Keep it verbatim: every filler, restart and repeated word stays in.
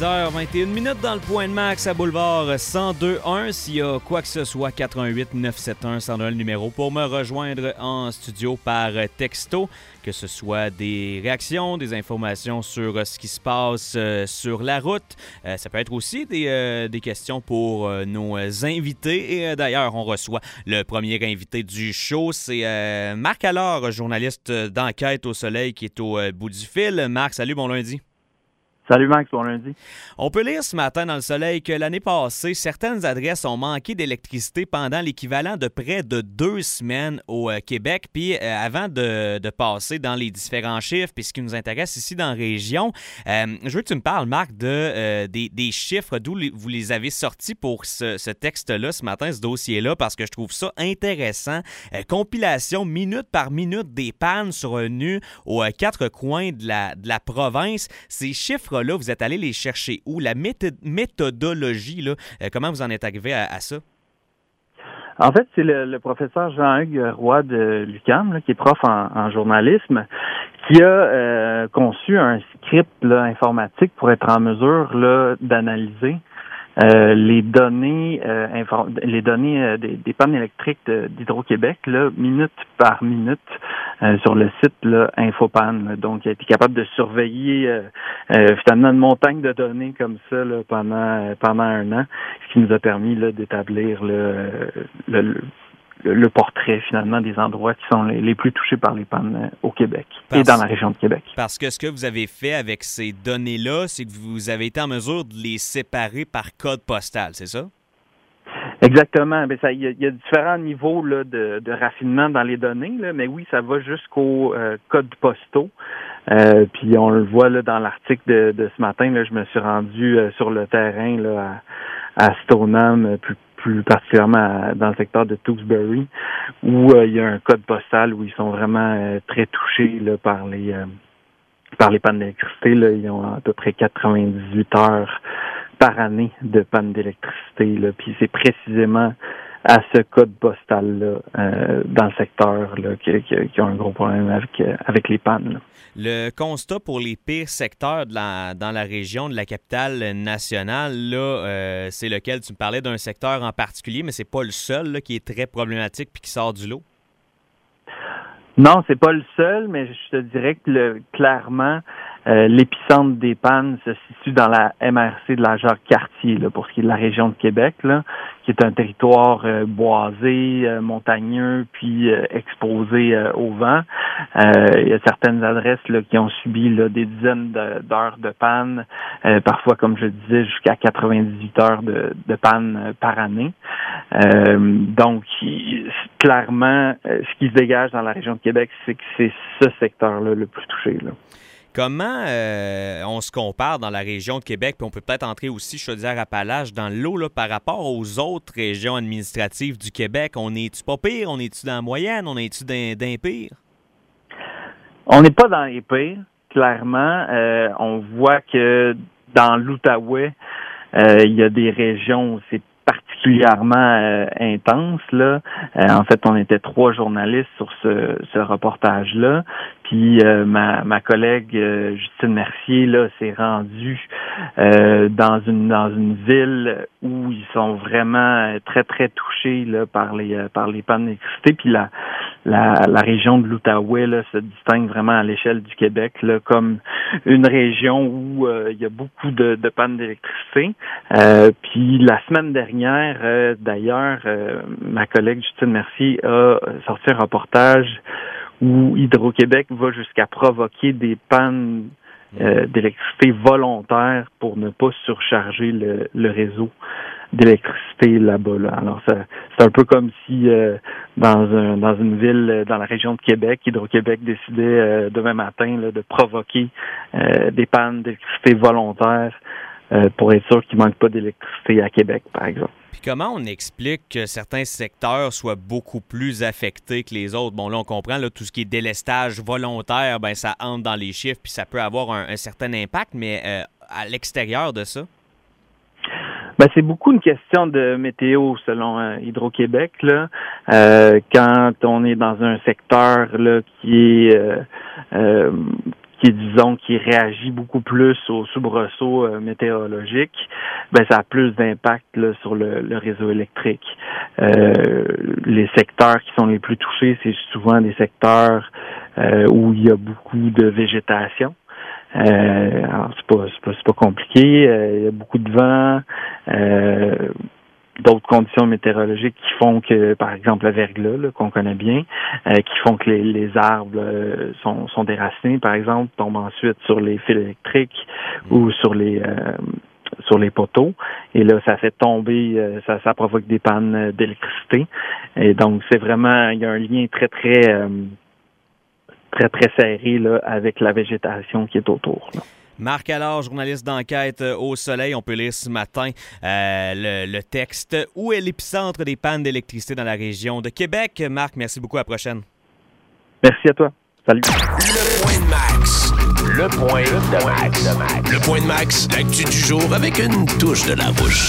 dix heures vingt et une minutes dans le Point de Max à Boulevard cent deux un. S'il y a quoi que ce soit, quatre un huit neuf sept un cent un le numéro pour me rejoindre en studio par texto, que ce soit des réactions, des informations sur ce qui se passe sur la route. Ça peut être aussi des, euh, des questions pour euh, nos invités. Et euh, d'ailleurs, on reçoit le premier invité du show. C'est euh, Marc Allard, journaliste d'enquête au Soleil, qui est au euh, bout du fil. Marc, salut, bon lundi. Salut Max, bon lundi. On peut lire ce matin dans le Soleil que l'année passée, certaines adresses ont manqué d'électricité pendant l'équivalent de près de deux semaines au euh, Québec. Puis euh, avant de, de passer dans les différents chiffres, puis ce qui nous intéresse ici dans la région, euh, je veux que tu me parles, Marc, de, euh, des, des chiffres, d'où les, vous les avez sortis pour ce, ce texte-là ce matin, ce dossier-là, parce que je trouve ça intéressant. Euh, compilation minute par minute des pannes survenues aux euh, quatre coins de la, de la province. Ces chiffres là, vous êtes allé les chercher où? La méthod- méthodologie, là, euh, comment vous en êtes arrivé à, à ça? En fait, c'est le, le professeur Jean-Hugues Roy de l'U Q A M, là, qui est prof en, en journalisme, qui a euh, conçu un script là, informatique pour être en mesure là, d'analyser Euh, les données euh, inform- les données euh, des, des pannes électriques de, d'Hydro-Québec là, minute par minute euh, sur le site là, Infopan. Là. Donc, il a été capable de surveiller euh, euh, finalement une montagne de données comme ça là, pendant euh, pendant un an, ce qui nous a permis là, d'établir le, le, le le portrait, finalement, des endroits qui sont les, les plus touchés par les pannes au Québec parce, et dans la région de Québec. Parce que ce que vous avez fait avec ces données-là, c'est que vous avez été en mesure de les séparer par code postal, c'est ça? Exactement. Ben ça, il y, a, y a différents niveaux là, de, de raffinement dans les données, là, mais oui, ça va jusqu'aux euh, codes postaux. Euh, puis on le voit là dans l'article de, de ce matin. Là, je me suis rendu euh, sur le terrain là, à, à Stoneham, plus plus particulièrement à, dans le secteur de Tewksbury, où euh, il y a un code postal où ils sont vraiment euh, très touchés là, par les euh, par les pannes d'électricité. Là. Ils ont à peu près quatre-vingt-dix-huit heures par année de panne d'électricité. Là. Puis c'est précisément à ce code postal-là, euh, dans le secteur, là, qui, qui, qui ont un gros problème avec, euh, avec les pannes. Là. Le constat pour les pires secteurs de la, dans la région de la capitale nationale, là, euh, c'est lequel? Tu me parlais d'un secteur en particulier, mais c'est pas le seul là, qui est très problématique puis qui sort du lot? Non, c'est pas le seul, mais je te dirais que le, clairement, euh, l'épicentre des pannes se situe dans la M R C de la Jacques-Cartier, là, pour ce qui est de la région de Québec, là, qui est un territoire euh, boisé, euh, montagneux, puis euh, exposé euh, au vent. Euh, il y a certaines adresses là, qui ont subi là, des dizaines de, d'heures de panne, euh, parfois, comme je le disais, jusqu'à quatre-vingt-dix-huit heures de, de panne euh, par année. Euh, donc, il, clairement, euh, ce qui se dégage dans la région de Québec, c'est que c'est ce secteur-là le plus touché, là. Comment euh, on se compare dans la région de Québec, puis on peut peut-être entrer aussi Chaudière-Appalaches dans le lot là, par rapport aux autres régions administratives du Québec? On est-tu pas pire? On est-tu dans la moyenne? On est-tu dans, dans les pires? On n'est pas dans les pires, clairement. Euh, on voit que dans l'Outaouais, euh, il y a des régions où c'est particulièrement euh, intense là. Euh, en fait, on était trois journalistes sur ce, ce reportage-là. Puis euh, ma, ma collègue euh, Justine Mercier là s'est rendue euh, dans une dans une ville où ils sont vraiment très très touchés là par les euh, par les pannes d'électricité. Puis la la la région de l'Outaouais là se distingue vraiment à l'échelle du Québec là comme une région où euh, il y a beaucoup de, de pannes d'électricité. Euh, puis la semaine dernière, euh, d'ailleurs, euh, ma collègue Justine Mercier a sorti un reportage où Hydro-Québec va jusqu'à provoquer des pannes euh, d'électricité volontaires pour ne pas surcharger le, le réseau d'électricité là-bas. Là. Alors, ça, c'est un peu comme si euh, dans un dans une ville dans la région de Québec, Hydro-Québec décidait euh, demain matin là, de provoquer euh, des pannes d'électricité volontaires euh, pour être sûr qu'il ne manque pas d'électricité à Québec, par exemple. Puis comment on explique que certains secteurs soient beaucoup plus affectés que les autres? Bon, là, on comprend, là, tout ce qui est délestage volontaire, ben ça entre dans les chiffres, puis ça peut avoir un, un certain impact, mais euh, à l'extérieur de ça? Ben, c'est beaucoup une question de météo selon euh, Hydro-Québec. Là, euh, quand on est dans un secteur là qui est euh, euh, qui, disons, qui réagit beaucoup plus aux soubresauts euh, météorologiques, ben ça a plus d'impact là, sur le, le réseau électrique. Euh, les secteurs qui sont les plus touchés, c'est souvent des secteurs euh, où il y a beaucoup de végétation. Euh, alors c'est pas, c'est pas, c'est pas compliqué. Euh, il y a beaucoup de vent, euh, d'autres conditions météorologiques qui font que, par exemple, le verglas, là, qu'on connaît bien, euh, qui font que les, les arbres euh, sont, sont déracinés, par exemple, tombent ensuite sur les fils électriques ou sur les euh, sur les poteaux. Et là, ça fait tomber, euh, ça, ça provoque des pannes d'électricité. Et donc, c'est vraiment, il y a un lien très, très euh, très, très serré là, avec la végétation qui est autour. Là. Marc Allard, journaliste d'enquête au Soleil. On peut lire ce matin euh, le, le texte « Où est l'épicentre des pannes d'électricité dans la région de Québec ?» Marc, merci beaucoup. À la prochaine. Merci à toi. Salut. Le point de Max. Le point de Max. Le point de Max, l'actu du jour avec une touche de la bouche.